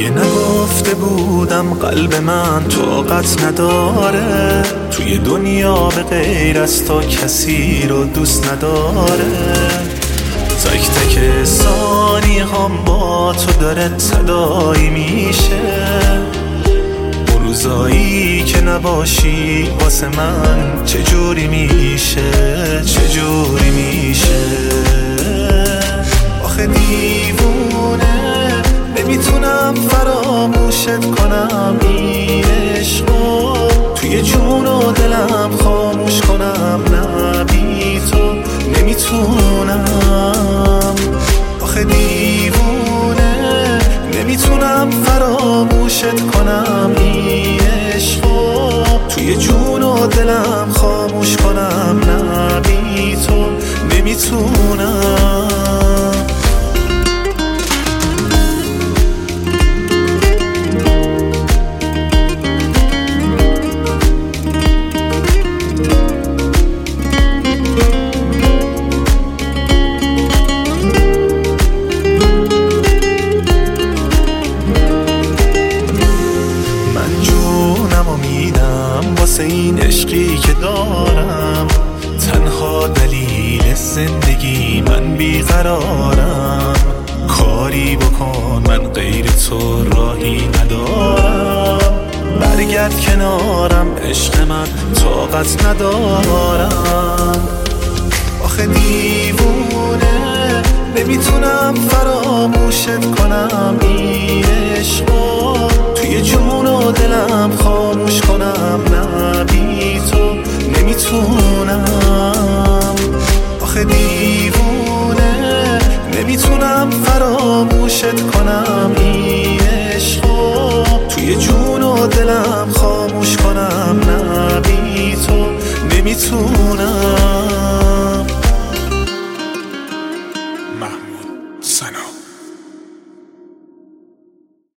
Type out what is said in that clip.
اگه نگفته بودم قلب من طاقت نداره، توی دنیا به غیر از تو کسی رو دوست نداره. تک تک ثانیه هم با تو داره تداعی میشه، اون روزایی که نباشی واسه من چجوری میشه، چجوری میشه. آخه دیوونه نمیتونم فراموشت کنم، این عشقو توی جون و دلم خاموش کنم، نه بی تو نمیتونم. آخه دیوونه نمیتونم فراموشت کنم، این عشقو توی جون و دلم خاموش کنم، نه بی تو نمیتونم. واسه این عشقی که دارم، تنها دلیل زندگی من بیقرارم. کاری بکن من غیر تو راهی ندارم، برگرد کنارم عشق من طاقت ندارم. آخه دیوونه نمیتونم فراموشت کنم، این عشقو توی جون و دلم خاموش کنم، نه بی تو نمیتونم. آخه دیوونه نمیتونم فراموشت کنم، این